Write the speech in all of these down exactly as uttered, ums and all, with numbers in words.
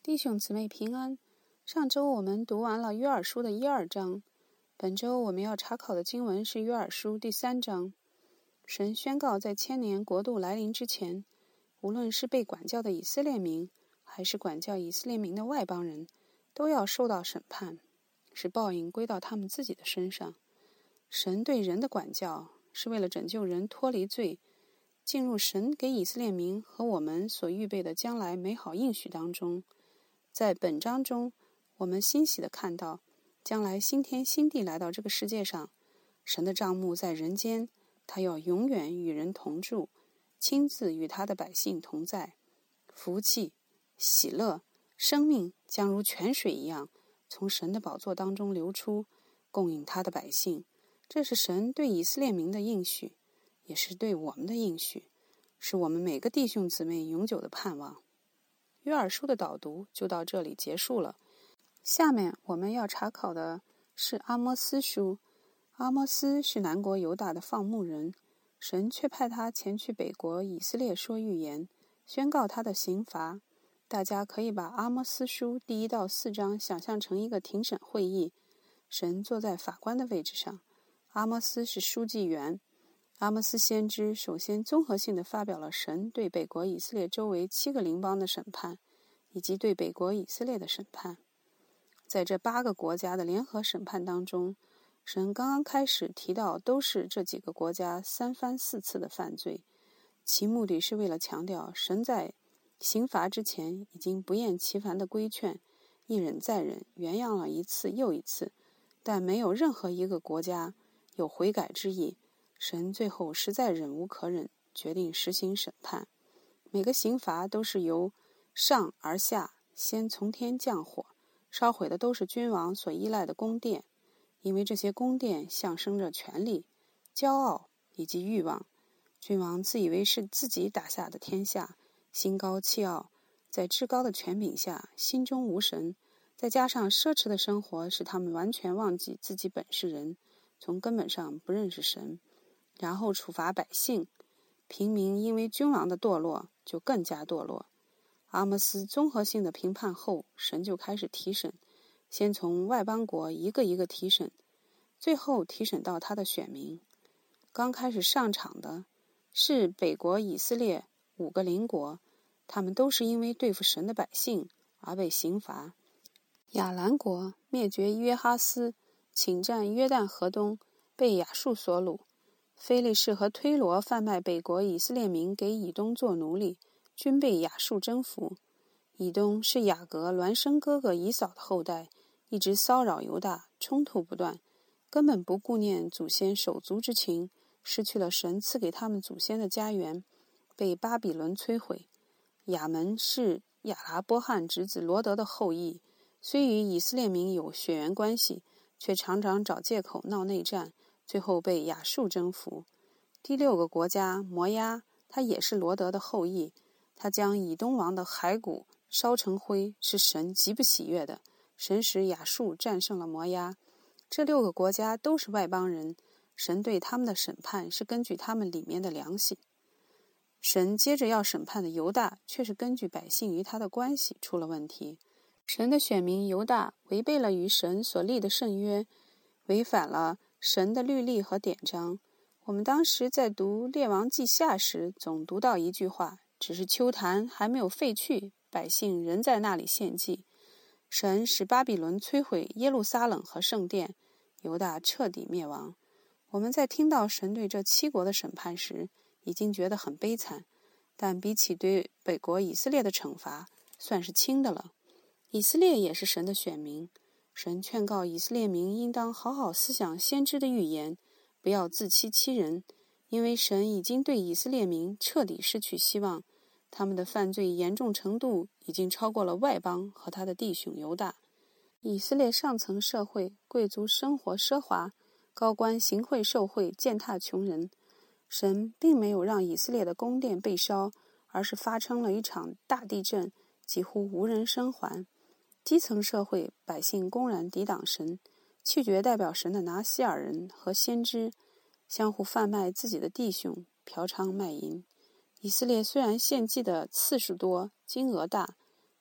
弟兄姊妹平安。上周我们读完了约珥书的一二章，本周我们要查考的经文是约珥书第三章。神宣告，在千年国度来临之前，无论是被管教的以色列民，还是管教以色列民的外邦人，都要受到审判，使报应归到他们自己的身上。神对人的管教，是为了拯救人脱离罪，进入神给以色列民和我们所预备的将来美好应许当中。在本章中，我们欣喜地看到，将来新天新地来到这个世界上，神的帐幕在人间，他要永远与人同住，亲自与他的百姓同在。福气、喜乐、生命将如泉水一样，从神的宝座当中流出，供应他的百姓。这是神对以色列民的应许，也是对我们的应许，是我们每个弟兄姊妹永久的盼望。约珥书的导读就到这里结束了。下面我们要查考的是阿摩斯书。阿摩斯是南国犹大的放牧人，神却派他前去北国以色列说预言，宣告他的刑罚。大家可以把阿摩斯书第一到四章想象成一个庭审会议，神坐在法官的位置上，阿摩斯是书记员。阿摩斯先知首先综合性地发表了神对北国以色列周围七个邻邦的审判，以及对北国以色列的审判。在这八个国家的联合审判当中，神刚刚开始提到都是这几个国家三番四次的犯罪，其目的是为了强调神在刑罚之前已经不厌其烦的规劝，一忍再忍，原谅了一次又一次，但没有任何一个国家有悔改之意。神最后实在忍无可忍，决定实行审判。每个刑罚都是由上而下，先从天降火，烧毁的都是君王所依赖的宫殿，因为这些宫殿象征着权力、骄傲以及欲望。君王自以为是自己打下的天下，心高气傲，在至高的权柄下心中无神，再加上奢侈的生活使他们完全忘记自己本是人，从根本上不认识神。然后处罚百姓，平民因为君王的堕落就更加堕落。阿摩斯综合性的评判后，神就开始提审，先从外邦国一个一个提审，最后提审到他的选民。刚开始上场的是北国以色列五个邻国，他们都是因为对付神的百姓而被刑罚。亚兰国灭绝约哈斯，侵占约旦河东，被亚述所掳。非利士和推罗贩卖北国以色列民给以东做奴隶，均被亚述征服。以东是雅各孪生哥哥以扫的后代，一直骚扰犹大，冲突不断，根本不顾念祖先手足之情，失去了神赐给他们祖先的家园，被巴比伦摧毁。亚门是亚拉波汉侄子罗德的后裔，虽与以色列民有血缘关系，却常常找借口闹内战，最后被亚述征服。第六个国家摩押，他也是罗德的后裔，他将以东王的骸骨烧成灰，是神极不喜悦的。神使亚述战胜了摩押。这六个国家都是外邦人，神对他们的审判是根据他们里面的良心。神接着要审判的犹大，却是根据百姓与他的关系出了问题。神的选民犹大违背了与神所立的圣约，违反了神的律例和典章。我们当时在读列王记下时，总读到一句话，只是丘坛还没有废去，百姓仍在那里献祭。神使巴比伦摧毁耶路撒冷和圣殿，犹大彻底灭亡。我们在听到神对这七国的审判时，已经觉得很悲惨，但比起对北国以色列的惩罚，算是轻的了。以色列也是神的选民，神劝告以色列民应当好好思想先知的预言，不要自欺欺人，因为神已经对以色列民彻底失去希望，他们的犯罪严重程度已经超过了外邦和他的弟兄犹大。以色列上层社会，贵族生活奢华，高官行贿受贿，践踏穷人。神并没有让以色列的宫殿被烧，而是发生了一场大地震，几乎无人生还。基层社会百姓公然抵挡神，拒绝代表神的拿西尔人和先知，相互贩卖自己的弟兄，嫖娼卖淫。以色列虽然献祭的次数多，金额大，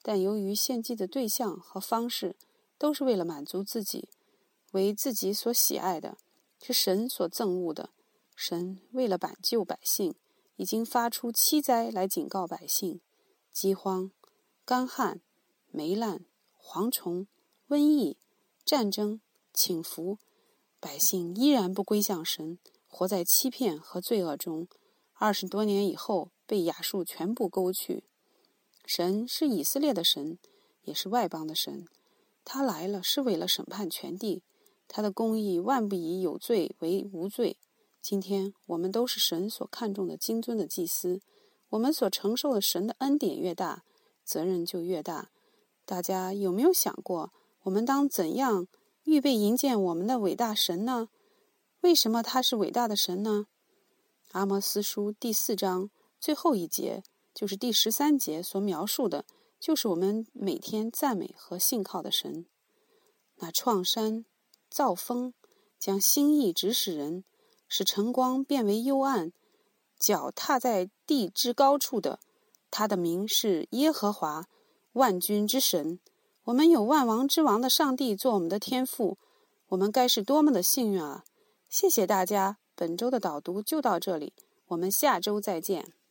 但由于献祭的对象和方式都是为了满足自己，为自己所喜爱的，是神所憎恶的。神为了挽救百姓，已经发出七灾来警告百姓：饥荒、干旱、霉烂、蝗虫、瘟疫、战争、倾覆。百姓依然不归向神，活在欺骗和罪恶中。二十多年以后，被亚述全部勾去。神是以色列的神，也是外邦的神。他来了是为了审判全地，他的公义万不以有罪为无罪。今天我们都是神所看重的金尊的祭司，我们所承受的神的恩典越大，责任就越大。大家有没有想过，我们当怎样预备迎接我们的伟大神呢？为什么他是伟大的神呢？阿摩司书第四章最后一节，就是第十三节所描述的，就是我们每天赞美和信靠的神。那创山造风，将心意指使人，使晨光变为幽暗，脚踏在地之高处的，他的名是耶和华，万军之神。我们有万王之王的上帝做我们的天父，我们该是多么的幸运啊！谢谢大家，本周的导读就到这里，我们下周再见。